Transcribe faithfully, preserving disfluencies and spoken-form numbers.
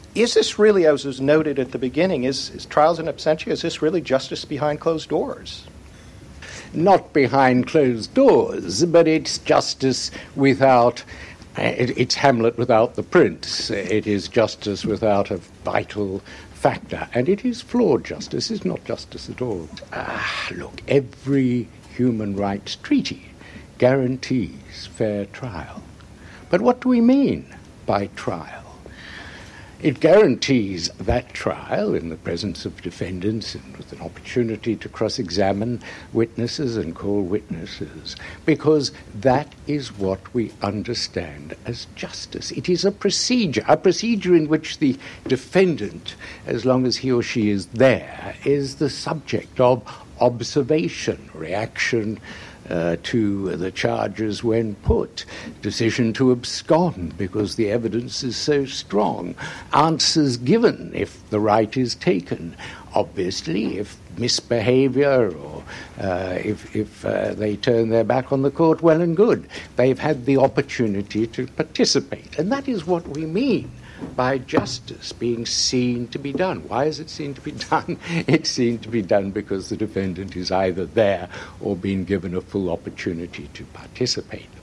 is this really, as was noted at the beginning, is, is trials in absentia, is this really justice behind closed doors? Not behind closed doors, but it's justice without, uh, it, it's Hamlet without the prince. It is justice without a vital factor, and it is flawed justice. It's not justice at all. Ah, look, every human rights treaty guarantees fair trial. But what do we mean by trial? It guarantees that trial in the presence of defendants and with an opportunity to cross-examine witnesses and call witnesses, because that is what we understand as justice. It is a procedure, a procedure in which the defendant, as long as he or she is there, is the subject of observation, reaction Uh, to the charges when put, decision to abscond because the evidence is so strong, answers given if the right is taken. Obviously, if misbehavior or uh, if, if uh, they turn their back on the court, well and good. They've had the opportunity to participate. And that is what we mean by justice being seen to be done. Why is it seen to be done? It's seen to be done because the defendant is either there or being given a full opportunity to participate.